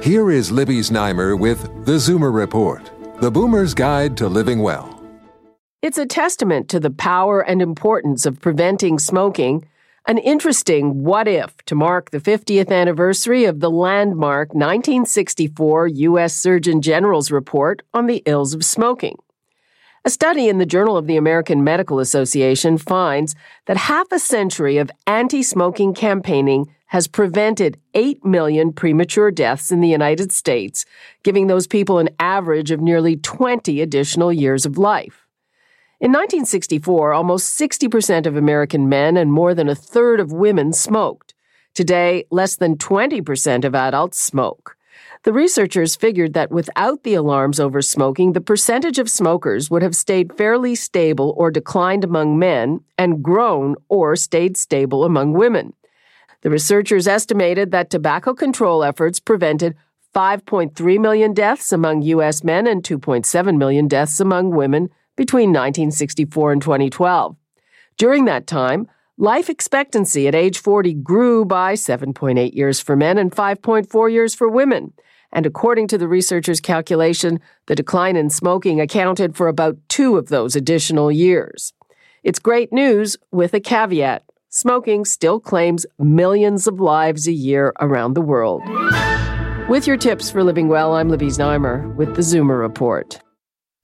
Here is Libby Znaimer with The Zoomer Report, the Boomer's Guide to Living Well. It's a testament to the power and importance of preventing smoking, an interesting what-if to mark the 50th anniversary of the landmark 1964 U.S. Surgeon General's report on the ills of smoking. A study in the Journal of the American Medical Association finds that half a century of anti-smoking campaigning has prevented 8 million premature deaths in the United States, giving those people an average of nearly 20 additional years of life. In 1964, almost 60% of American men and more than a third of women smoked. Today, less than 20% of adults smoke. The researchers figured that without the alarms over smoking, the percentage of smokers would have stayed fairly stable or declined among men and grown or stayed stable among women. The researchers estimated that tobacco control efforts prevented 5.3 million deaths among U.S. men and 2.7 million deaths among women between 1964 and 2012. During that time, life expectancy at age 40 grew by 7.8 years for men and 5.4 years for women. And according to the researchers' calculation, the decline in smoking accounted for about 2 of those additional years. It's great news with a caveat. Smoking still claims millions of lives a year around the world. With your tips for living well, I'm Libby Znaimer with the Zoomer Report.